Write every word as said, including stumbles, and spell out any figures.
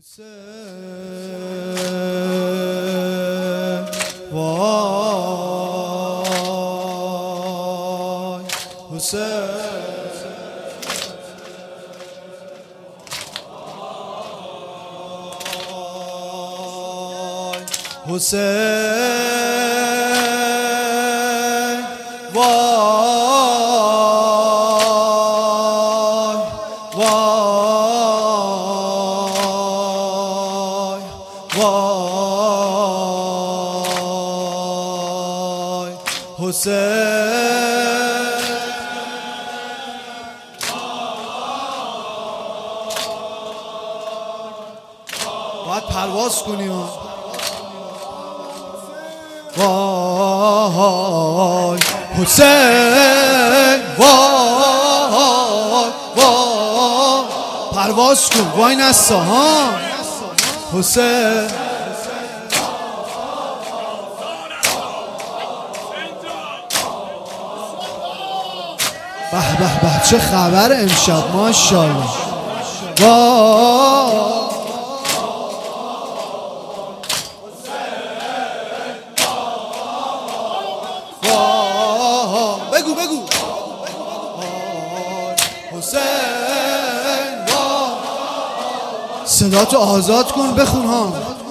حسین وای حسین حسین وای وای وای حسین باید پرواز کنیم. وای حسین وای وای پرواز کن وای نستا ها حسین به به به چه خبر امشب ماشاءالله. وای بگو بگو حسین صدا تو آزاد کن بخون ها.